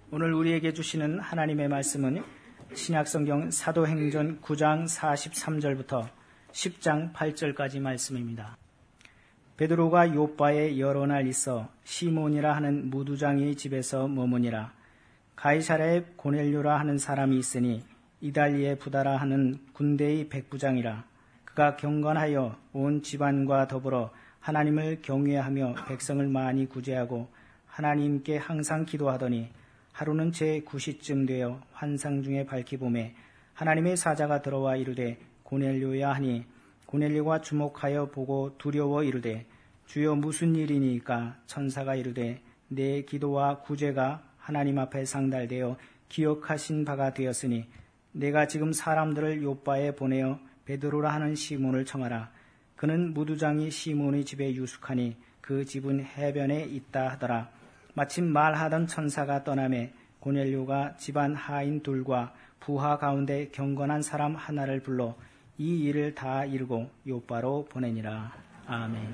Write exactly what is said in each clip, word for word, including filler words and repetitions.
오늘 우리에게 주시는 하나님의 말씀은 신약성경 사도행전 구 장 사십삼 절부터 십 장 팔 절까지 말씀입니다. 베드로가 요빠에 여러 날 있어 시몬이라 하는 무두장이의 집에서 머무니라. 가이사랴에 고넬료라 하는 사람이 있으니 이달리에 부다라 하는 군대의 백부장이라. 그가 경건하여 온 집안과 더불어 하나님을 경외하며 백성을 많이 구제하고 하나님께 항상 기도하더니 하루는 제구 시쯤 되어 환상 중에 밝히 보매 하나님의 사자가 들어와 이르되 고넬료야 하니 고넬료가 주목하여 보고 두려워 이르되 주여 무슨 일이니까? 천사가 이르되 내 기도와 구제가 하나님 앞에 상달되어 기억하신 바가 되었으니 내가 지금 사람들을 요빠에 보내어 베드로라 하는 시몬을 청하라. 그는 무두장이 시몬의 집에 유숙하니 그 집은 해변에 있다 하더라. 마침 말하던 천사가 떠나매 고넬료가 집안 하인 둘과 부하 가운데 경건한 사람 하나를 불러 이 일을 다 이루고 요빠로 보내니라. 아멘.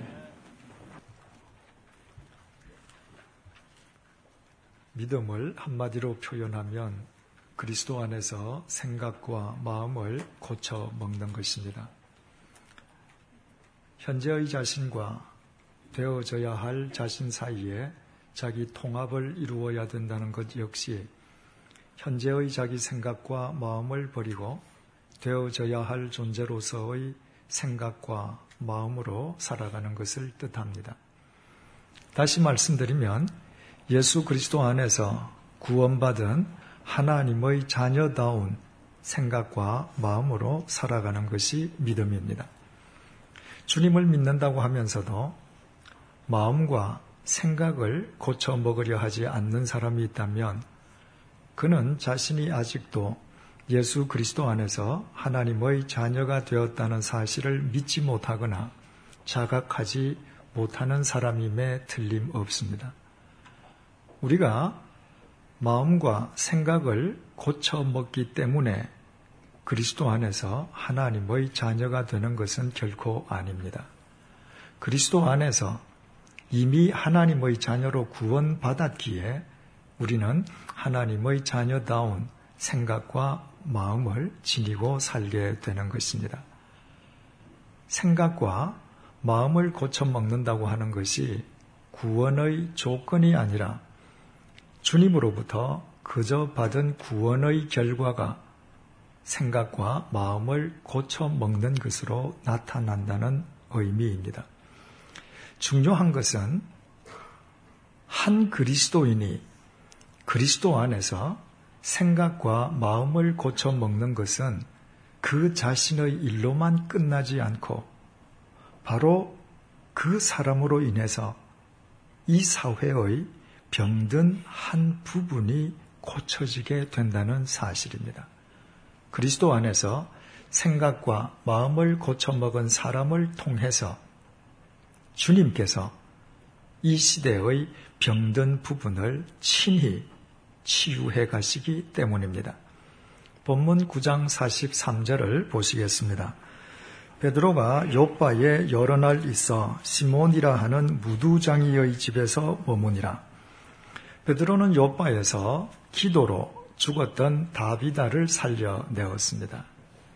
믿음을 한마디로 표현하면 그리스도 안에서 생각과 마음을 고쳐 먹는 것입니다. 현재의 자신과 되어져야 할 자신 사이에 자기 통합을 이루어야 된다는 것 역시 현재의 자기 생각과 마음을 버리고 되어져야 할 존재로서의 생각과 마음으로 살아가는 것을 뜻합니다. 다시 말씀드리면 예수 그리스도 안에서 구원받은 하나님의 자녀다운 생각과 마음으로 살아가는 것이 믿음입니다. 주님을 믿는다고 하면서도 마음과 생각을 고쳐 먹으려 하지 않는 사람이 있다면 그는 자신이 아직도 예수 그리스도 안에서 하나님의 자녀가 되었다는 사실을 믿지 못하거나 자각하지 못하는 사람임에 틀림없습니다. 우리가 마음과 생각을 고쳐 먹기 때문에 그리스도 안에서 하나님의 자녀가 되는 것은 결코 아닙니다. 그리스도 안에서 이미 하나님의 자녀로 구원받았기에 우리는 하나님의 자녀다운 생각과 마음을 지니고 살게 되는 것입니다. 생각과 마음을 고쳐 먹는다고 하는 것이 구원의 조건이 아니라 주님으로부터 그저 받은 구원의 결과가 생각과 마음을 고쳐 먹는 것으로 나타난다는 의미입니다. 중요한 것은 한 그리스도인이 그리스도 안에서 생각과 마음을 고쳐 먹는 것은 그 자신의 일로만 끝나지 않고 바로 그 사람으로 인해서 이 사회의 병든 한 부분이 고쳐지게 된다는 사실입니다. 그리스도 안에서 생각과 마음을 고쳐먹은 사람을 통해서 주님께서 이 시대의 병든 부분을 친히 치유해 가시기 때문입니다. 본문 구 장 사십삼 절을 보시겠습니다. 베드로가 요빠에 여러 날 있어 시몬이라 하는 무두장이의 집에서 머무니라. 베드로는 요빠에서 기도로 죽었던 다비다를 살려내었습니다.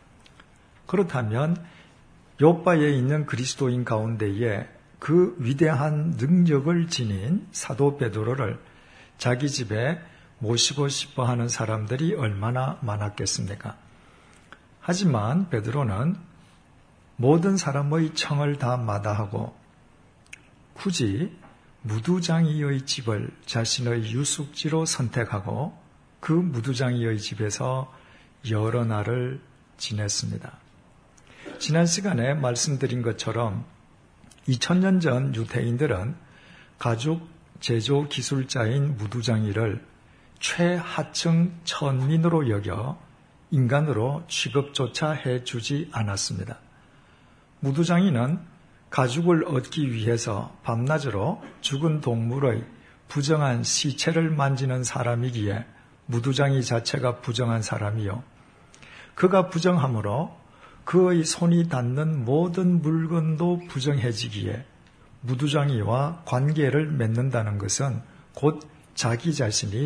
그렇다면 요빠에 있는 그리스도인 가운데에 그 위대한 능력을 지닌 사도 베드로를 자기 집에 모시고 싶어 하는 사람들이 얼마나 많았겠습니까? 하지만 베드로는 모든 사람의 청을 다 마다하고 굳이 무두장이의 집을 자신의 유숙지로 선택하고 그 무두장이의 집에서 여러 날을 지냈습니다. 지난 시간에 말씀드린 것처럼 이천 년 전 유대인들은 가죽 제조 기술자인 무두장이를 최하층 천민으로 여겨 인간으로 취급조차 해주지 않았습니다. 무두장이는 가죽을 얻기 위해서 밤낮으로 죽은 동물의 부정한 시체를 만지는 사람이기에 무두장이 자체가 부정한 사람이요. 그가 부정함으로 그의 손이 닿는 모든 물건도 부정해지기에 무두장이와 관계를 맺는다는 것은 곧 자기 자신이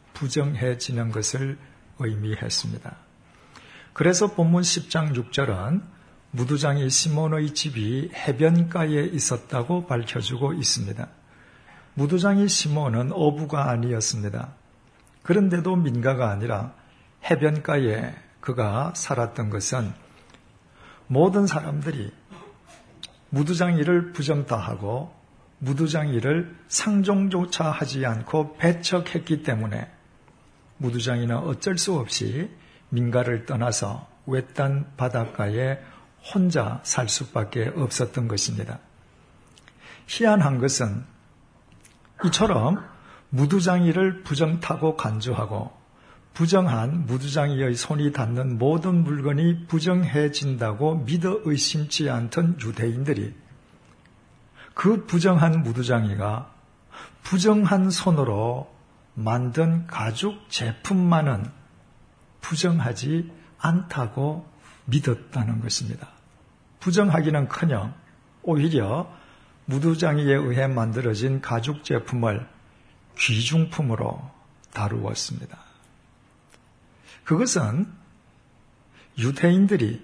부정해지는 것을 의미했습니다. 그래서 본문 십 장 육 절은 무두장이 시몬의 집이 해변가에 있었다고 밝혀주고 있습니다. 무두장이 시몬은 어부가 아니었습니다. 그런데도 민가가 아니라 해변가에 그가 살았던 것은 모든 사람들이 무두장이를 부정다하고 무두장이를 상종조차 하지 않고 배척했기 때문에 무두장이는 어쩔 수 없이 민가를 떠나서 외딴 바닷가에 혼자 살 수밖에 없었던 것입니다. 희한한 것은 이처럼 무두장이를 부정타고 간주하고 부정한 무두장이의 손이 닿는 모든 물건이 부정해진다고 믿어 의심치 않던 유대인들이 그 부정한 무두장이가 부정한 손으로 만든 가죽 제품만은 부정하지 않다고 믿었다는 것입니다. 부정하기는커녕 오히려 무두장이에 의해 만들어진 가죽 제품을 귀중품으로 다루었습니다. 그것은 유대인들이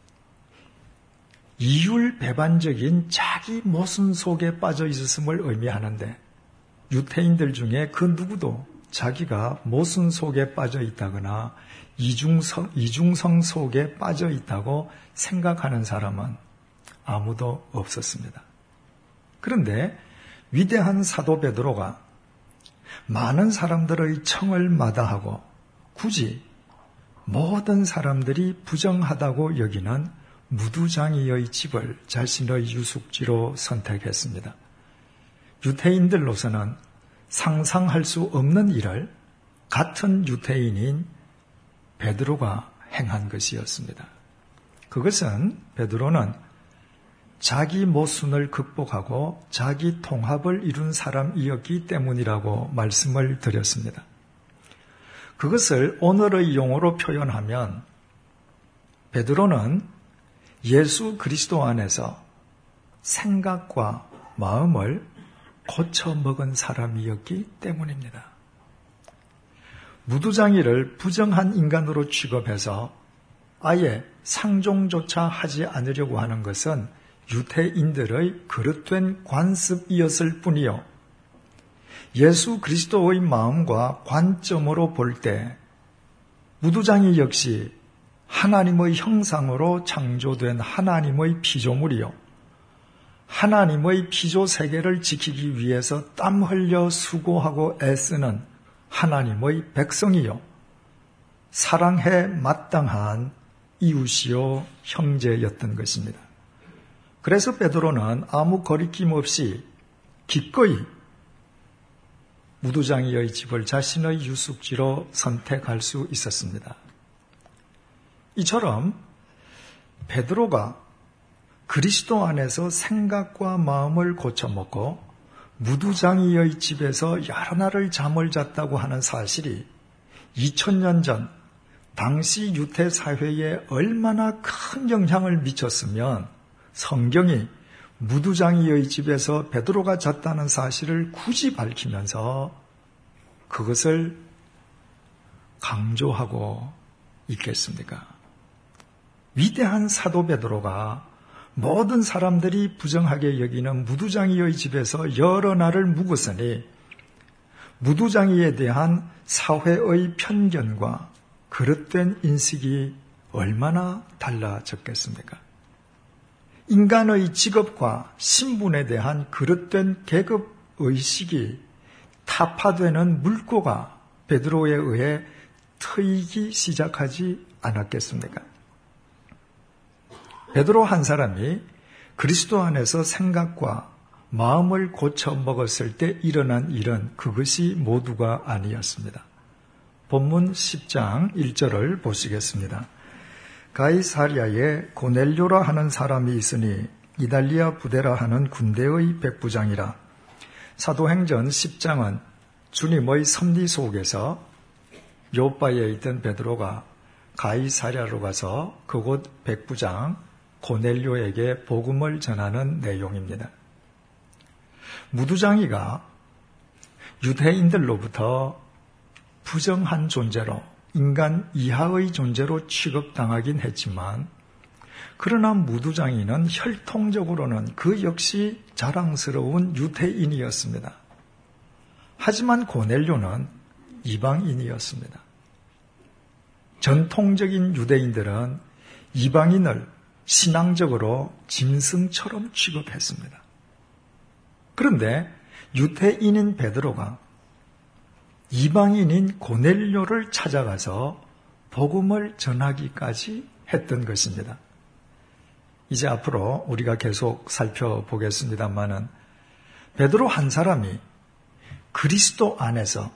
이율배반적인 자기 모순 속에 빠져 있었음을 의미하는데 유대인들 중에 그 누구도 자기가 모순 속에 빠져 있다거나 이중성, 이중성 속에 빠져 있다고 생각하는 사람은 아무도 없었습니다. 그런데 위대한 사도 베드로가 많은 사람들의 청을 마다하고 굳이 모든 사람들이 부정하다고 여기는 무두장이의 집을 자신의 유숙지로 선택했습니다. 유대인들로서는 상상할 수 없는 일을 같은 유대인인 베드로가 행한 것이었습니다. 그것은 베드로는 자기 모순을 극복하고 자기 통합을 이룬 사람이었기 때문이라고 말씀을 드렸습니다. 그것을 오늘의 용어로 표현하면 베드로는 예수 그리스도 안에서 생각과 마음을 고쳐먹은 사람이었기 때문입니다. 무두장이를 부정한 인간으로 취급해서 아예 상종조차 하지 않으려고 하는 것은 유대인들의 그릇된 관습이었을 뿐이요. 예수 그리스도의 마음과 관점으로 볼 때 무두장이 역시 하나님의 형상으로 창조된 하나님의 피조물이요. 하나님의 피조 세계를 지키기 위해서 땀 흘려 수고하고 애쓰는 하나님의 백성이요. 사랑해 마땅한 이웃이요 형제였던 것입니다. 그래서 베드로는 아무 거리낌 없이 기꺼이 무두장이의 집을 자신의 유숙지로 선택할 수 있었습니다. 이처럼 베드로가 그리스도 안에서 생각과 마음을 고쳐먹고 무두장이의 집에서 여러 날을 잠을 잤다고 하는 사실이 이천 년 전 당시 유대 사회에 얼마나 큰 영향을 미쳤으면 성경이 무두장이의 집에서 베드로가 잤다는 사실을 굳이 밝히면서 그것을 강조하고 있겠습니까? 위대한 사도 베드로가 모든 사람들이 부정하게 여기는 무두장이의 집에서 여러 날을 묵었으니 무두장이에 대한 사회의 편견과 그릇된 인식이 얼마나 달라졌겠습니까? 인간의 직업과 신분에 대한 그릇된 계급 의식이 타파되는 물꼬가 베드로에 의해 트이기 시작하지 않았겠습니까? 베드로 한 사람이 그리스도 안에서 생각과 마음을 고쳐 먹었을 때 일어난 일은 그것이 모두가 아니었습니다. 본문 십 장 일 절을 보시겠습니다. 가이사랴에 고넬료라 하는 사람이 있으니 이달리아 부대라 하는 군대의 백부장이라. 사도행전 십 장은 주님의 섭리 속에서 요빠에 있던 베드로가 가이사랴로 가서 그곳 백부장 고넬료에게 복음을 전하는 내용입니다. 무두장이가 유대인들로부터 부정한 존재로, 인간 이하의 존재로 취급당하긴 했지만, 그러나 무두장이는 혈통적으로는 그 역시 자랑스러운 유대인이었습니다. 하지만 고넬료는 이방인이었습니다. 전통적인 유대인들은 이방인을 신앙적으로 짐승처럼 취급했습니다. 그런데 유대인인 베드로가 이방인인 고넬료를 찾아가서 복음을 전하기까지 했던 것입니다. 이제 앞으로 우리가 계속 살펴보겠습니다만은 베드로 한 사람이 그리스도 안에서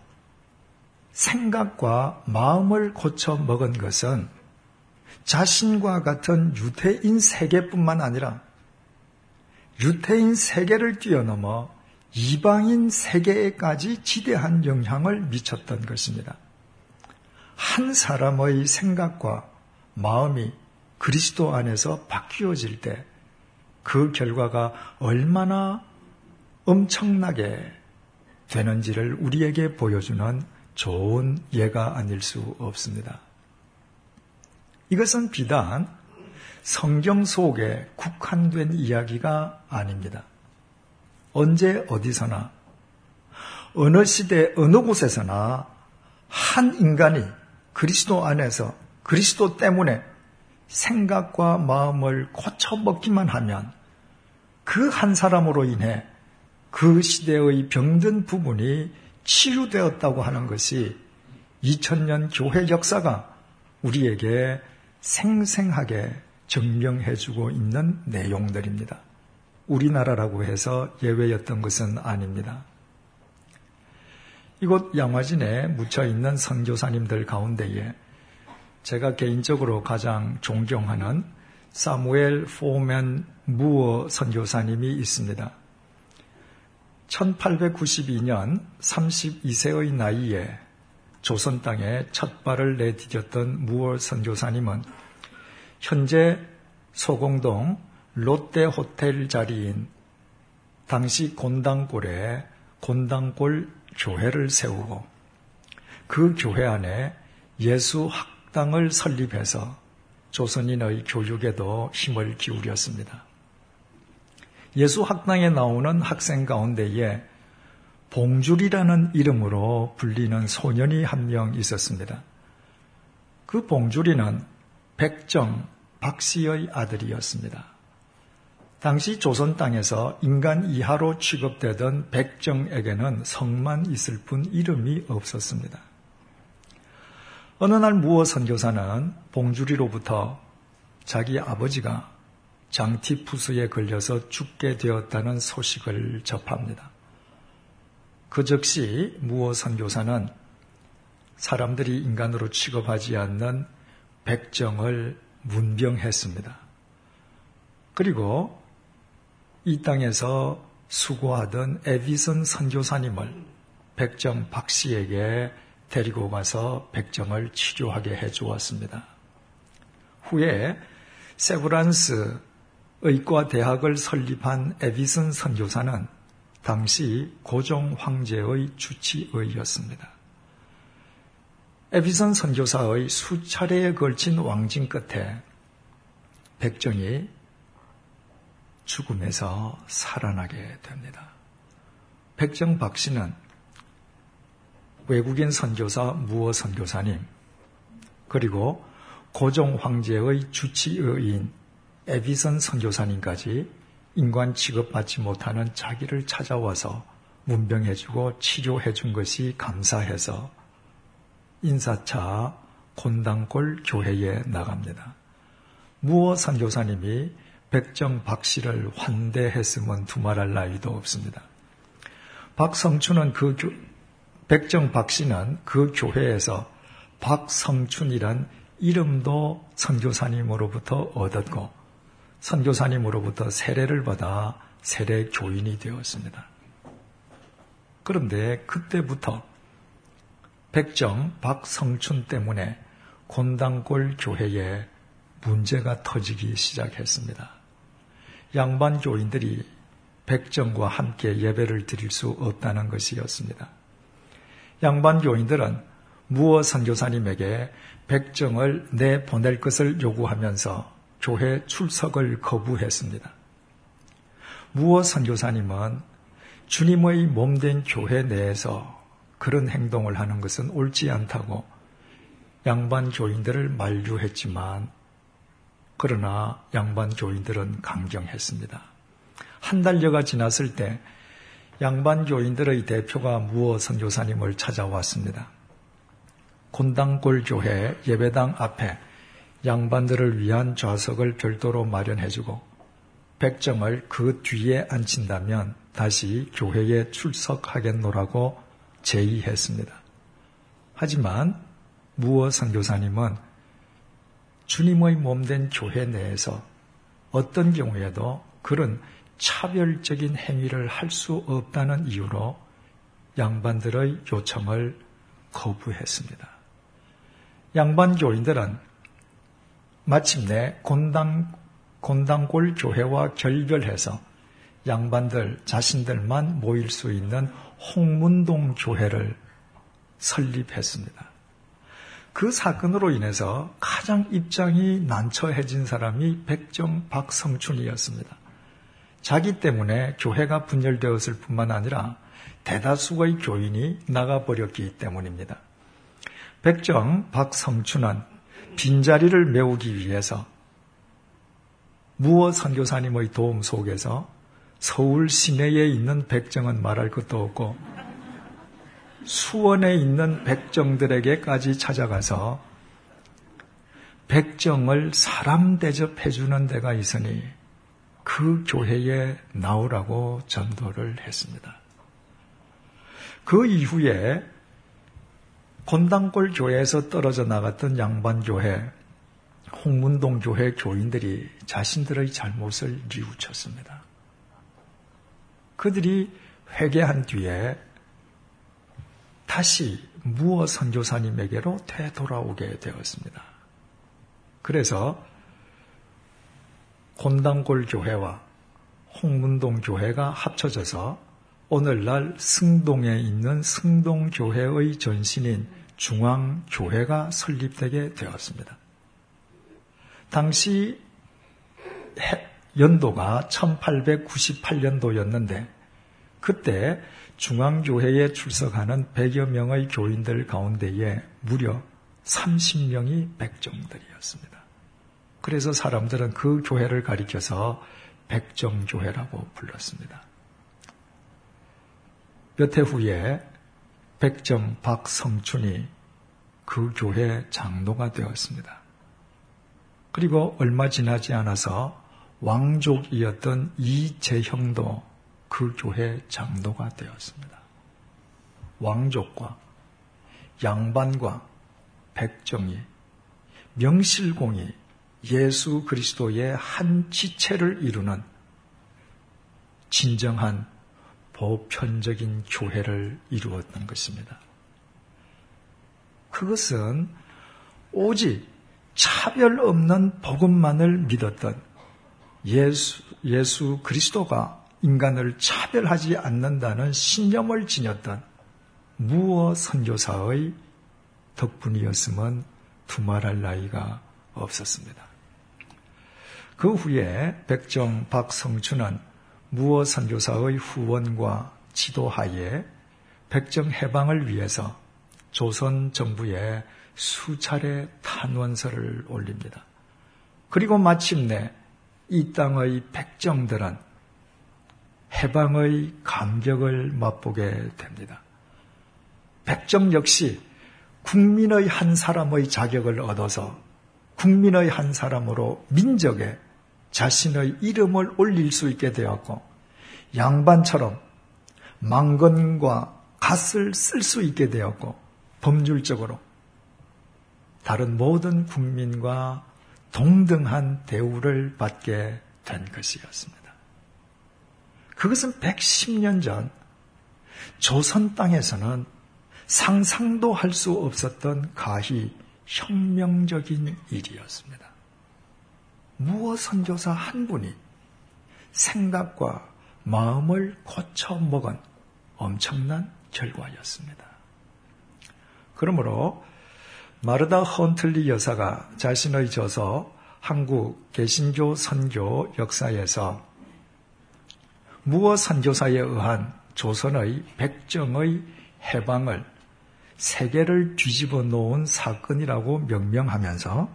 생각과 마음을 고쳐 먹은 것은 자신과 같은 유대인 세계뿐만 아니라 유대인 세계를 뛰어넘어 이방인 세계에까지 지대한 영향을 미쳤던 것입니다. 한 사람의 생각과 마음이 그리스도 안에서 바뀌어질 때 그 결과가 얼마나 엄청나게 되는지를 우리에게 보여주는 좋은 예가 아닐 수 없습니다. 이것은 비단 성경 속에 국한된 이야기가 아닙니다. 언제 어디서나 어느 시대 어느 곳에서나 한 인간이 그리스도 안에서 그리스도 때문에 생각과 마음을 고쳐먹기만 하면 그 한 사람으로 인해 그 시대의 병든 부분이 치유되었다고 하는 것이 이천 년 교회 역사가 우리에게 생생하게 증명해주고 있는 내용들입니다. 우리나라라고 해서 예외였던 것은 아닙니다. 이곳 양화진에 묻혀있는 선교사님들 가운데에 제가 개인적으로 가장 존경하는 사무엘 포맨 무어 선교사님이 있습니다. 천팔백구십이 년 삼십이 세의 나이에 조선 땅에 첫 발을 내디뎠던 무어 선교사님은 현재 소공동 롯데호텔 자리인 당시 곤당골에 곤당골 교회를 세우고 그 교회 안에 예수학당을 설립해서 조선인의 교육에도 힘을 기울였습니다. 예수학당에 나오는 학생 가운데에 봉줄이라는 이름으로 불리는 소년이 한 명 있었습니다. 그 봉줄이는 백정 박씨의 아들이었습니다. 당시 조선 땅에서 인간 이하로 취급되던 백정에게는 성만 있을 뿐 이름이 없었습니다. 어느 날 무어 선교사는 봉주리로부터 자기 아버지가 장티푸스에 걸려서 죽게 되었다는 소식을 접합니다. 그 즉시 무어 선교사는 사람들이 인간으로 취급하지 않는 백정을 문병했습니다. 그리고 이 땅에서 수고하던 에디슨 선교사님을 백정 박씨에게 데리고 가서 백정을 치료하게 해주었습니다. 후에 세브란스 의과대학을 설립한 에디슨 선교사는 당시 고종 황제의 주치의였습니다. 에디슨 선교사의 수차례에 걸친 왕진 끝에 백정이 죽음에서 살아나게 됩니다. 백정 박씨는 외국인 선교사 무어 선교사님, 그리고 고종 황제의 주치의인 에디슨 선교사님까지 인간 취급받지 못하는 자기를 찾아와서 문병해주고 치료해준 것이 감사해서 인사차 곤당골 교회에 나갑니다. 무어 선교사님이 백정 박씨를 환대했으면 두말할 나위도 없습니다. 박성춘은 그 교, 백정 박씨는 그 교회에서 박성춘이란 이름도 선교사님으로부터 얻었고 선교사님으로부터 세례를 받아 세례 교인이 되었습니다. 그런데 그때부터 백정 박성춘 때문에 곤당골 교회에 문제가 터지기 시작했습니다. 양반 교인들이 백정과 함께 예배를 드릴 수 없다는 것이었습니다. 양반 교인들은 무어 선교사님에게 백정을 내보낼 것을 요구하면서 교회 출석을 거부했습니다. 무어 선교사님은 주님의 몸된 교회 내에서 그런 행동을 하는 것은 옳지 않다고 양반 교인들을 만류했지만 그러나 양반 교인들은 강경했습니다. 한 달여가 지났을 때 양반 교인들의 대표가 무어 선교사님을 찾아왔습니다. 곤당골 교회 예배당 앞에 양반들을 위한 좌석을 별도로 마련해주고 백정을 그 뒤에 앉힌다면 다시 교회에 출석하겠노라고 제의했습니다. 하지만 무어 선교사님은 주님의 몸된 교회 내에서 어떤 경우에도 그런 차별적인 행위를 할 수 없다는 이유로 양반들의 요청을 거부했습니다. 양반 교인들은 마침내 곤당, 곤당골 교회와 결별해서 양반들 자신들만 모일 수 있는 홍문동 교회를 설립했습니다. 그 사건으로 인해서 가장 입장이 난처해진 사람이 백정 박성춘이었습니다. 자기 때문에 교회가 분열되었을 뿐만 아니라 대다수의 교인이 나가버렸기 때문입니다. 백정 박성춘은 빈자리를 메우기 위해서 무어 선교사님의 도움 속에서 서울 시내에 있는 백정은 말할 것도 없고 수원에 있는 백정들에게까지 찾아가서 백정을 사람 대접해주는 데가 있으니 그 교회에 나오라고 전도를 했습니다. 그 이후에 곤당골 교회에서 떨어져 나갔던 양반교회, 홍문동 교회 교인들이 자신들의 잘못을 뉘우쳤습니다. 그들이 회개한 뒤에 다시 무어 선교사님에게로 되돌아오게 되었습니다. 그래서 곤당골 교회와 홍문동 교회가 합쳐져서 오늘날 승동에 있는 승동교회의 전신인 중앙교회가 설립되게 되었습니다. 당시 연도가 천팔백구십팔 년도였는데 그때 중앙교회에 출석하는 백여 명의 교인들 가운데에 무려 삼십 명이 백정들이었습니다. 그래서 사람들은 그 교회를 가리켜서 백정교회라고 불렀습니다. 몇 해 후에 백정 박성춘이 그 교회 장로가 되었습니다. 그리고 얼마 지나지 않아서 왕족이었던 이재형도 그 교회 장로가 되었습니다. 왕족과 양반과 백정이 명실공히 예수 그리스도의 한 지체를 이루는 진정한 보편적인 교회를 이루었던 것입니다. 그것은 오직 차별 없는 복음만을 믿었던 예수, 예수 그리스도가 인간을 차별하지 않는다는 신념을 지녔던 무어 선교사의 덕분이었음은 두말할 나위가 없었습니다. 그 후에 백정 박성춘은 무어 선교사의 후원과 지도하에 백정 해방을 위해서 조선 정부에 수차례 탄원서를 올립니다. 그리고 마침내 이 땅의 백정들은 해방의 감격을 맛보게 됩니다. 백정 역시 국민의 한 사람의 자격을 얻어서 국민의 한 사람으로 민족에 자신의 이름을 올릴 수 있게 되었고 양반처럼 망건과 갓을 쓸 수 있게 되었고 법률적으로 다른 모든 국민과 동등한 대우를 받게 된 것이었습니다. 그것은 백십 년 전 조선 땅에서는 상상도 할 수 없었던 가히 혁명적인 일이었습니다. 무어 선교사 한 분이 생각과 마음을 고쳐먹은 엄청난 결과였습니다. 그러므로 마르다 헌틀리 여사가 자신의 저서 한국 개신교 선교 역사에서 무어 선교사에 의한 조선의 백정의 해방을 세계를 뒤집어 놓은 사건이라고 명명하면서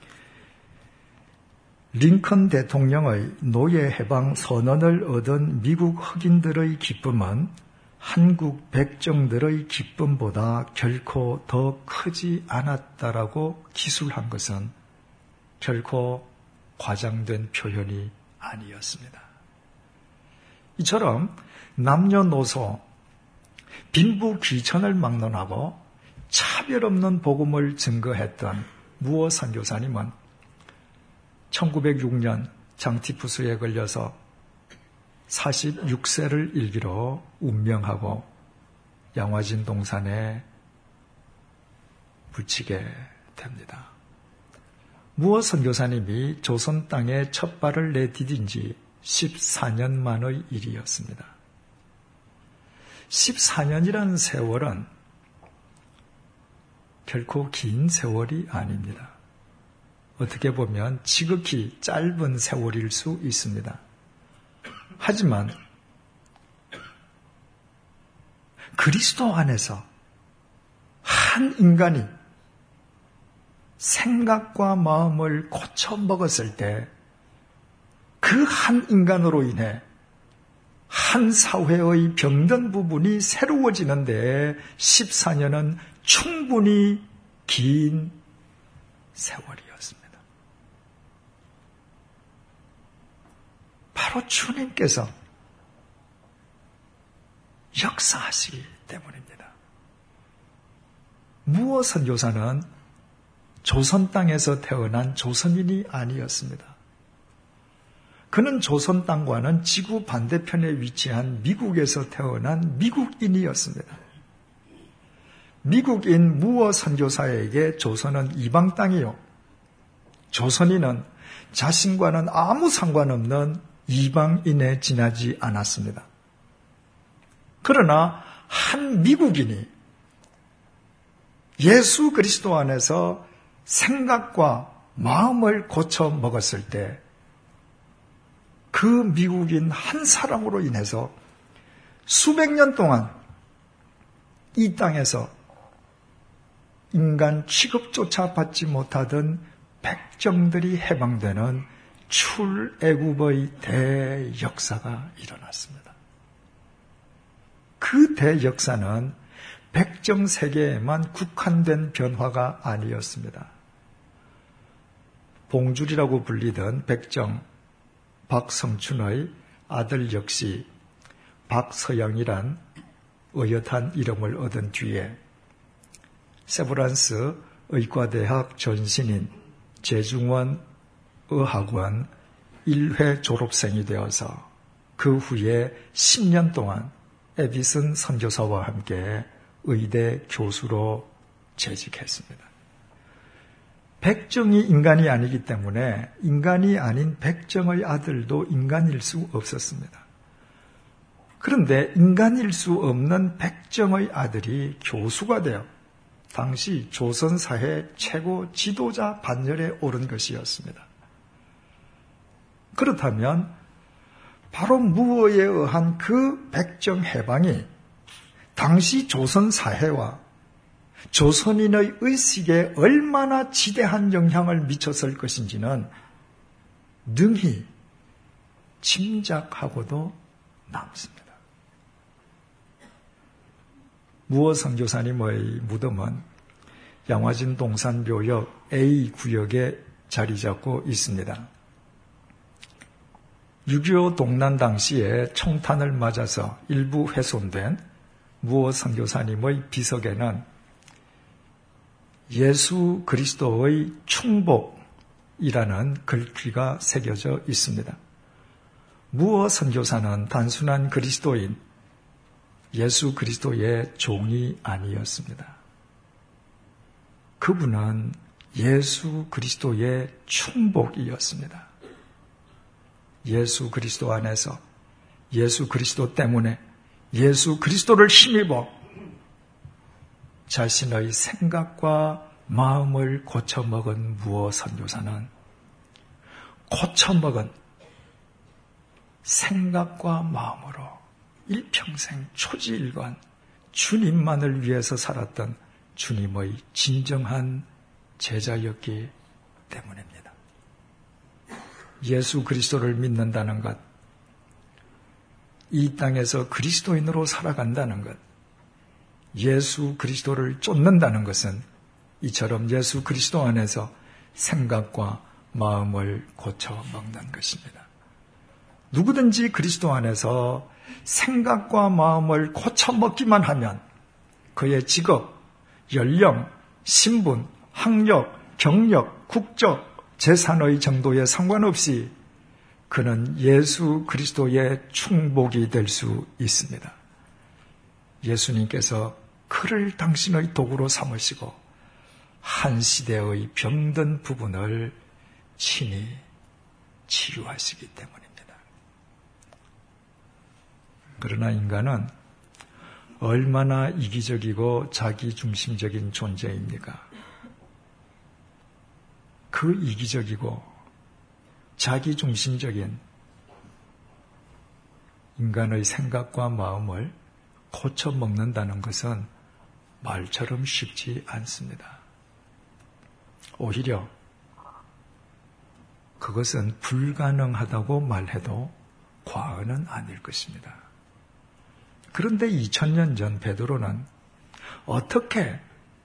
링컨 대통령의 노예 해방 선언을 얻은 미국 흑인들의 기쁨은 한국 백정들의 기쁨보다 결코 더 크지 않았다라고 기술한 것은 결코 과장된 표현이 아니었습니다. 이처럼 남녀노소, 빈부 귀천을 막론하고 차별 없는 복음을 증거했던 무어 선교사님은 천구백육 년 장티푸스에 걸려서 사십육 세를 일기로 운명하고 양화진 동산에 묻히게 됩니다. 무어 선교사님이 조선 땅에 첫 발을 내디딘 지 십사 년 만의 일이었습니다. 십사 년이라는 세월은 결코 긴 세월이 아닙니다. 어떻게 보면 지극히 짧은 세월일 수 있습니다. 하지만 그리스도 안에서 한 인간이 생각과 마음을 고쳐 먹었을 때 그 한 인간으로 인해 한 사회의 병든 부분이 새로워지는데 십사 년은 충분히 긴 세월이었습니다. 바로 주님께서 역사하시기 때문입니다. 무어 선교사는 조선 땅에서 태어난 조선인이 아니었습니다. 그는 조선 땅과는 지구 반대편에 위치한 미국에서 태어난 미국인이었습니다. 미국인 무어 선교사에게 조선은 이방 땅이요, 조선인은 자신과는 아무 상관없는 이방인에 지나지 않았습니다. 그러나 한 미국인이 예수 그리스도 안에서 생각과 마음을 고쳐 먹었을 때 그 미국인 한 사람으로 인해서 수백 년 동안 이 땅에서 인간 취급조차 받지 못하던 백정들이 해방되는 출애굽의 대역사가 일어났습니다. 그 대역사는 백정 세계에만 국한된 변화가 아니었습니다. 봉줄이라고 불리던 백정 박성춘의 아들 역시 박서영이란 어엿한 이름을 얻은 뒤에 세브란스 의과대학 전신인 재중원 의학원 일 회 졸업생이 되어서 그 후에 십 년 동안 에디슨 선교사와 함께 의대 교수로 재직했습니다. 백정이 인간이 아니기 때문에 인간이 아닌 백정의 아들도 인간일 수 없었습니다. 그런데 인간일 수 없는 백정의 아들이 교수가 되어 당시 조선사회 최고 지도자 반열에 오른 것이었습니다. 그렇다면 바로 무어에 의한 그 백정 해방이 당시 조선사회와 조선인의 의식에 얼마나 지대한 영향을 미쳤을 것인지는 능히 짐작하고도 남습니다. 무어 선교사님의 무덤은 양화진 동산묘역 A 구역에 자리 잡고 있습니다. 육이오 동란 당시에 총탄을 맞아서 일부 훼손된 무어 선교사님의 비석에는 예수 그리스도의 충복이라는 글귀가 새겨져 있습니다. 무어 선교사는 단순한 그리스도인 예수 그리스도의 종이 아니었습니다. 그분은 예수 그리스도의 충복이었습니다. 예수 그리스도 안에서 예수 그리스도 때문에 예수 그리스도를 힘입어 자신의 생각과 마음을 고쳐먹은 무어 선교사는 고쳐먹은 생각과 마음으로 일평생 초지일관 주님만을 위해서 살았던 주님의 진정한 제자였기 때문입니다. 예수 그리스도를 믿는다는 것, 이 땅에서 그리스도인으로 살아간다는 것, 예수 그리스도를 쫓는다는 것은 이처럼 예수 그리스도 안에서 생각과 마음을 고쳐 먹는 것입니다. 누구든지 그리스도 안에서 생각과 마음을 고쳐 먹기만 하면 그의 직업, 연령, 신분, 학력, 경력, 국적, 재산의 정도에 상관없이 그는 예수 그리스도의 충복이 될 수 있습니다. 예수님께서 그를 당신의 도구로 삼으시고 한 시대의 병든 부분을 친히 치유하시기 때문입니다. 그러나 인간은 얼마나 이기적이고 자기중심적인 존재입니까? 그 이기적이고 자기중심적인 인간의 생각과 마음을 고쳐먹는다는 것은 말처럼 쉽지 않습니다. 오히려 그것은 불가능하다고 말해도 과언은 아닐 것입니다. 그런데 이천 년 전 베드로는 어떻게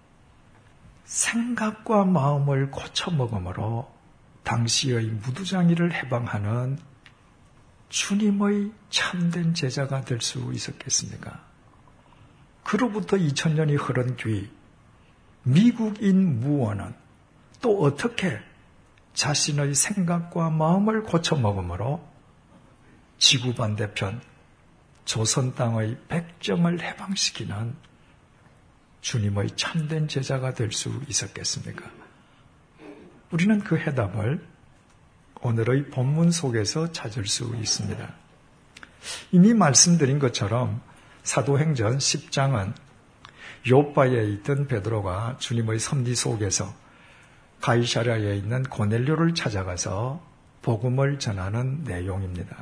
생각과 마음을 고쳐먹음으로 당시의 무두장이를 해방하는 주님의 참된 제자가 될 수 있었겠습니까? 그로부터 이천 년이 흐른 뒤 미국인 무어는 또 어떻게 자신의 생각과 마음을 고쳐먹음으로 지구 반대편 조선 땅의 백정을 해방시키는 주님의 참된 제자가 될 수 있었겠습니까? 우리는 그 해답을 오늘의 본문 속에서 찾을 수 있습니다. 이미 말씀드린 것처럼 사도행전 십 장은 요빠에 있던 베드로가 주님의 섭리 속에서 가이사랴에 있는 고넬료를 찾아가서 복음을 전하는 내용입니다.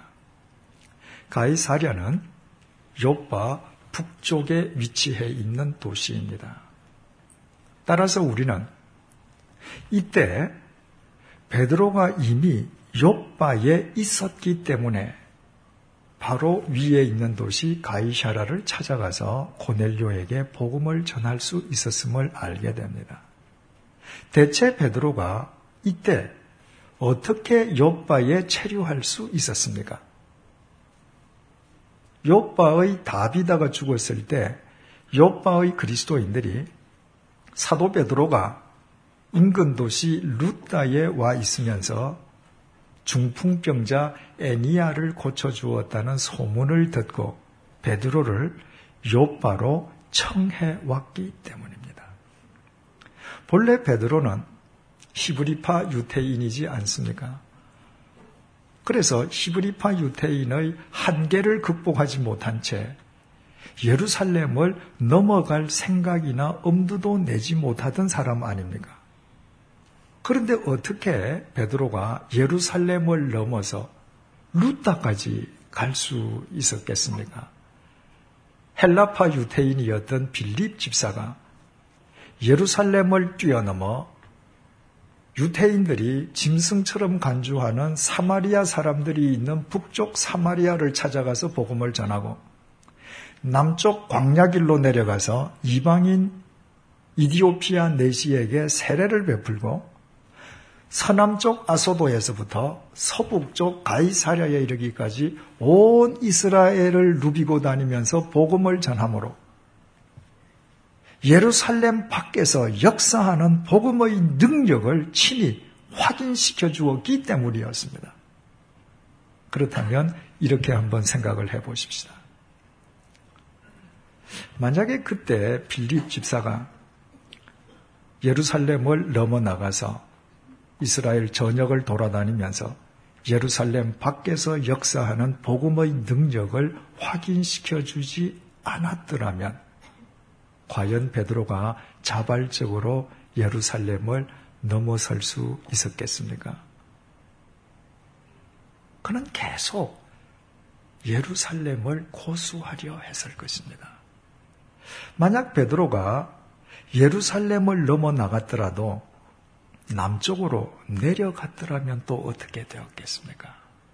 가이사랴는 요빠 북쪽에 위치해 있는 도시입니다. 따라서 우리는 이때 베드로가 이미 요빠에 있었기 때문에 바로 위에 있는 도시 가이사랴를 찾아가서 고넬료에게 복음을 전할 수 있었음을 알게 됩니다. 대체 베드로가 이때 어떻게 요빠에 체류할 수 있었습니까? 요빠의 다비다가 죽었을 때 요빠의 그리스도인들이 사도 베드로가 인근 도시 루다에 와 있으면서 중풍병자 에니야를 고쳐주었다는 소문을 듣고 베드로를 요빠로 청해 왔기 때문입니다. 본래 베드로는 히브리파 유태인이지 않습니까? 그래서 히브리파 유태인의 한계를 극복하지 못한 채 예루살렘을 넘어갈 생각이나 엄두도 내지 못하던 사람 아닙니까? 그런데 어떻게 베드로가 예루살렘을 넘어서 루다까지 갈 수 있었겠습니까? 헬라파 유태인이었던 빌립 집사가 예루살렘을 뛰어넘어 유태인들이 짐승처럼 간주하는 사마리아 사람들이 있는 북쪽 사마리아를 찾아가서 복음을 전하고 남쪽 광야길로 내려가서 이방인 이디오피아 내시에게 세례를 베풀고 서남쪽 아소도에서부터 서북쪽 가이사랴에 이르기까지 온 이스라엘을 누비고 다니면서 복음을 전함으로 예루살렘 밖에서 역사하는 복음의 능력을 친히 확인시켜 주었기 때문이었습니다. 그렇다면 이렇게 한번 생각을 해보십시다. 만약에 그때 빌립 집사가 예루살렘을 넘어나가서 이스라엘 전역을 돌아다니면서 예루살렘 밖에서 역사하는 복음의 능력을 확인시켜 주지 않았더라면 과연 베드로가 자발적으로 예루살렘을 넘어설 수 있었겠습니까? 그는 계속 예루살렘을 고수하려 했을 것입니다. 만약 베드로가 예루살렘을 넘어 나갔더라도 남쪽으로 내려갔더라면 또 어떻게 되었겠습니까?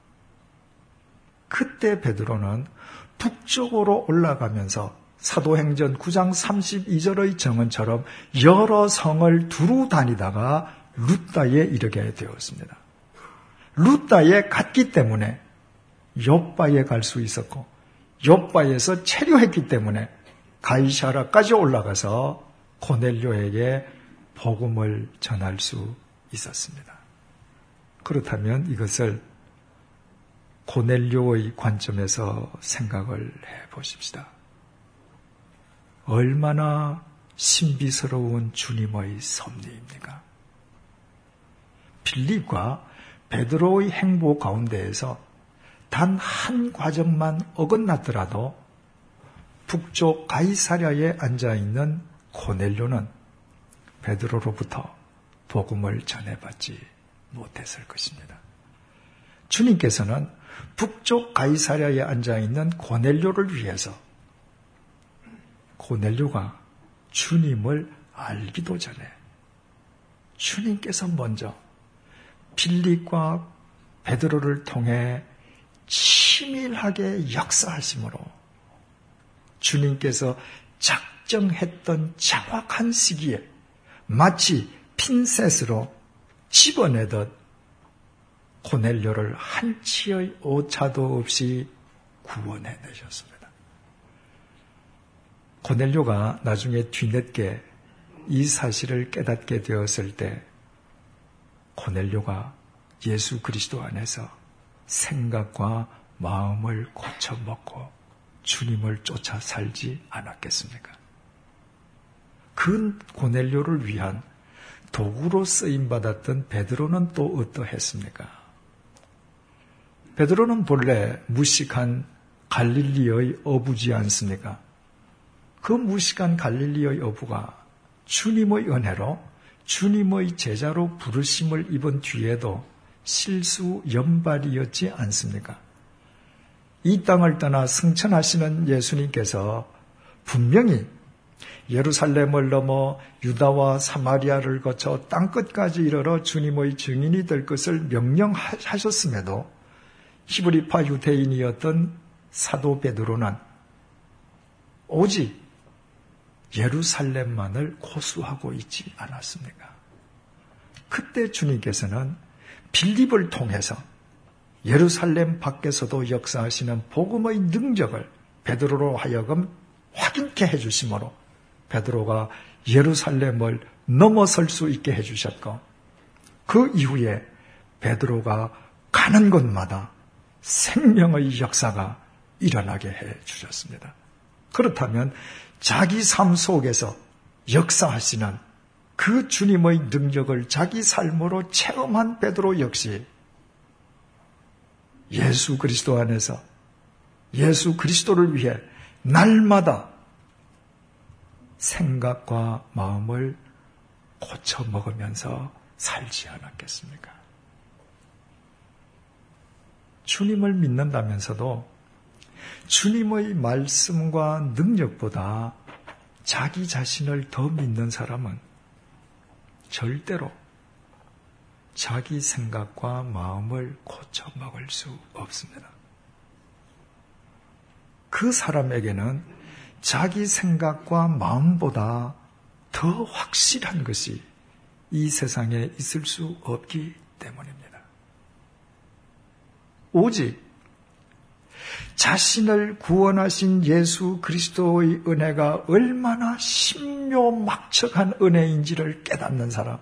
그때 베드로는 북쪽으로 올라가면서 사도행전 구 장 삼십이 절의 정언처럼 여러 성을 두루 다니다가 룻다에 이르게 되었습니다. 룻다에 갔기 때문에 욥바에 갈 수 있었고 욥바에서 체류했기 때문에 가이사라까지 올라가서 고넬료에게 복음을 전할 수 있었습니다. 그렇다면 이것을 고넬료의 관점에서 생각을 해보십시다. 얼마나 신비스러운 주님의 섭리입니까? 빌립과 베드로의 행보 가운데에서 단 한 과정만 어긋났더라도 북쪽 가이사랴에 앉아있는 고넬료는 베드로로부터 복음을 전해받지 못했을 것입니다. 주님께서는 북쪽 가이사랴에 앉아있는 고넬료를 위해서 고넬료가 주님을 알기도 전에 주님께서 먼저 빌립과 베드로를 통해 치밀하게 역사하심으로 주님께서 작정했던 정확한 시기에 마치 핀셋으로 집어내듯 고넬료를 한치의 오차도 없이 구원해내셨습니다. 고넬료가 나중에 뒤늦게 이 사실을 깨닫게 되었을 때 고넬료가 예수 그리스도 안에서 생각과 마음을 고쳐먹고 주님을 쫓아 살지 않았겠습니까? 그 고넬료를 위한 도구로 쓰임받았던 베드로는 또 어떠했습니까? 베드로는 본래 무식한 갈릴리의 어부지 않습니까? 그 무식한 갈릴리의 어부가 주님의 은혜로 주님의 제자로 부르심을 입은 뒤에도 실수 연발이었지 않습니까? 이 땅을 떠나 승천하시는 예수님께서 분명히 예루살렘을 넘어 유다와 사마리아를 거쳐 땅끝까지 이르러 주님의 증인이 될 것을 명령하셨음에도 히브리파 유대인이었던 사도 베드로는 오직 예루살렘만을 고수하고 있지 않았습니까? 그때 주님께서는 빌립을 통해서 예루살렘 밖에서도 역사하시는 복음의 능력을 베드로로 하여금 확인케 해주심으로 베드로가 예루살렘을 넘어설 수 있게 해주셨고 그 이후에 베드로가 가는 곳마다 생명의 역사가 일어나게 해주셨습니다. 그렇다면 자기 삶 속에서 역사하시는 그 주님의 능력을 자기 삶으로 체험한 베드로 역시 예수 그리스도 안에서 예수 그리스도를 위해 날마다 생각과 마음을 고쳐 먹으면서 살지 않았겠습니까? 주님을 믿는다면서도 주님의 말씀과 능력보다 자기 자신을 더 믿는 사람은 절대로 자기 생각과 마음을 고쳐 먹을 수 없습니다. 그 사람에게는 자기 생각과 마음보다 더 확실한 것이 이 세상에 있을 수 없기 때문입니다. 오직 자신을 구원하신 예수 그리스도의 은혜가 얼마나 신묘막측한 은혜인지를 깨닫는 사람,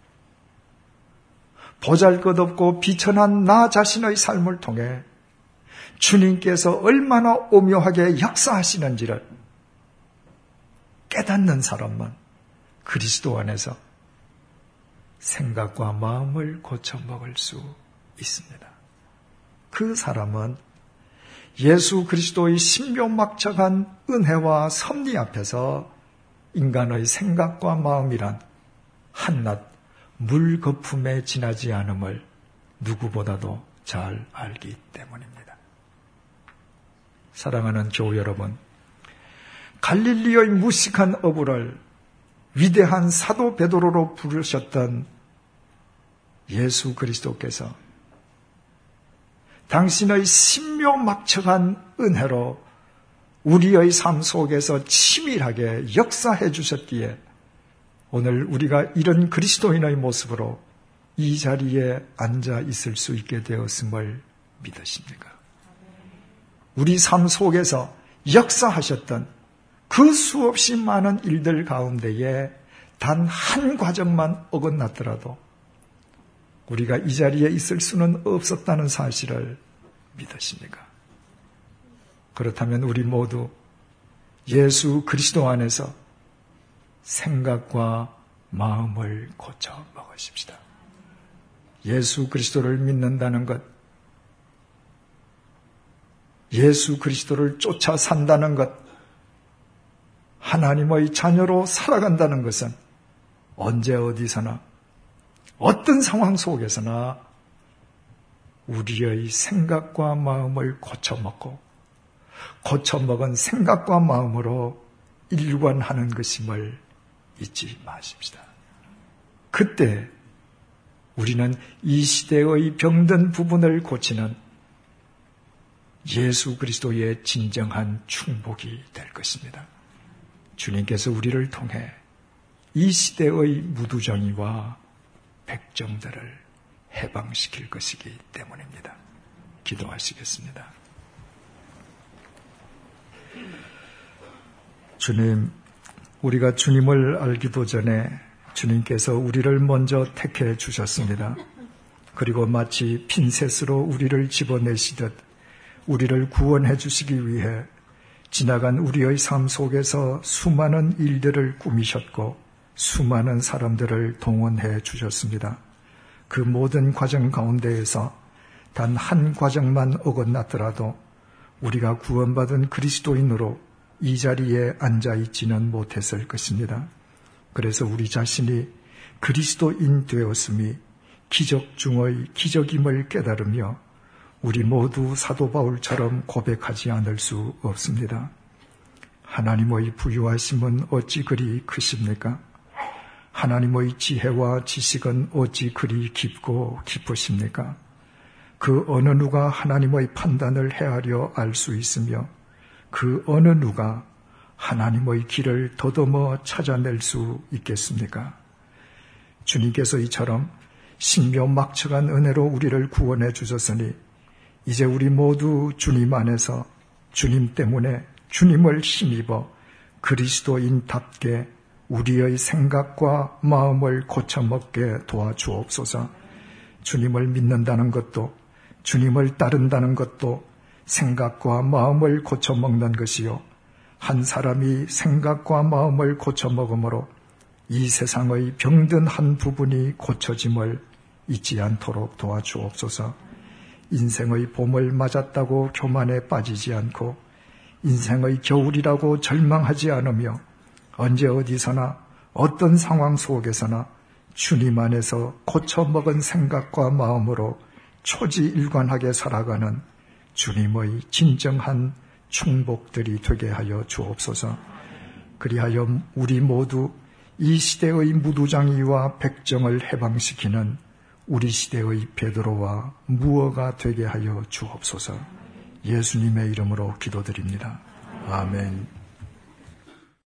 보잘것없고 비천한 나 자신의 삶을 통해 주님께서 얼마나 오묘하게 역사하시는지를 깨닫는 사람만 그리스도 안에서 생각과 마음을 고쳐 먹을 수 있습니다. 그 사람은 예수 그리스도의 신묘막측한 은혜와 섭리 앞에서 인간의 생각과 마음이란 한낱 물 거품에 지나지 않음을 누구보다도 잘 알기 때문입니다. 사랑하는 교우 여러분, 갈릴리의 무식한 어부를 위대한 사도 베드로로 부르셨던 예수 그리스도께서 당신의 신묘막측한 은혜로 우리의 삶 속에서 치밀하게 역사해 주셨기에 오늘 우리가 이런 그리스도인의 모습으로 이 자리에 앉아 있을 수 있게 되었음을 믿으십니까? 우리 삶 속에서 역사하셨던 그 수없이 많은 일들 가운데에 단 한 과정만 어긋났더라도 우리가 이 자리에 있을 수는 없었다는 사실을 믿으십니까? 그렇다면 우리 모두 예수 그리스도 안에서 생각과 마음을 고쳐 먹으십시다. 예수 그리스도를 믿는다는 것, 예수 그리스도를 쫓아 산다는 것, 하나님의 자녀로 살아간다는 것은 언제 어디서나 어떤 상황 속에서나 우리의 생각과 마음을 고쳐먹고 고쳐먹은 생각과 마음으로 일관하는 것임을 잊지 마십시다. 그때 우리는 이 시대의 병든 부분을 고치는 예수 그리스도의 진정한 충복이 될 것입니다. 주님께서 우리를 통해 이 시대의 무두정이와 백정들을 해방시킬 것이기 때문입니다. 기도하시겠습니다. 주님, 우리가 주님을 알기도 전에 주님께서 우리를 먼저 택해 주셨습니다. 그리고 마치 핀셋으로 우리를 집어내시듯 우리를 구원해 주시기 위해 지나간 우리의 삶 속에서 수많은 일들을 꾸미셨고 수많은 사람들을 동원해 주셨습니다. 그 모든 과정 가운데에서 단 한 과정만 어긋났더라도 우리가 구원받은 그리스도인으로 이 자리에 앉아있지는 못했을 것입니다. 그래서 우리 자신이 그리스도인 되었음이 기적 중의 기적임을 깨달으며 우리 모두 사도 바울처럼 고백하지 않을 수 없습니다. 하나님의 부유하심은 어찌 그리 크십니까? 하나님의 지혜와 지식은 어찌 그리 깊고 깊으십니까? 그 어느 누가 하나님의 판단을 헤아려 알 수 있으며 그 어느 누가 하나님의 길을 더듬어 찾아낼 수 있겠습니까? 주님께서 이처럼 신묘막측한 은혜로 우리를 구원해 주셨으니 이제 우리 모두 주님 안에서 주님 때문에 주님을 힘입어 그리스도인답게 우리의 생각과 마음을 고쳐먹게 도와주옵소서. 주님을 믿는다는 것도 주님을 따른다는 것도 생각과 마음을 고쳐먹는 것이요, 한 사람이 생각과 마음을 고쳐먹음으로 이 세상의 병든 한 부분이 고쳐짐을 잊지 않도록 도와주옵소서. 인생의 봄을 맞았다고 교만에 빠지지 않고 인생의 겨울이라고 절망하지 않으며 언제 어디서나 어떤 상황 속에서나 주님 안에서 고쳐먹은 생각과 마음으로 초지일관하게 살아가는 주님의 진정한 충복들이 되게 하여 주옵소서. 그리하여 우리 모두 이 시대의 무두장이와 백정을 해방시키는 우리 시대의 베드로와 무어가 되게 하여 주옵소서. 예수님의 이름으로 기도드립니다. 아멘.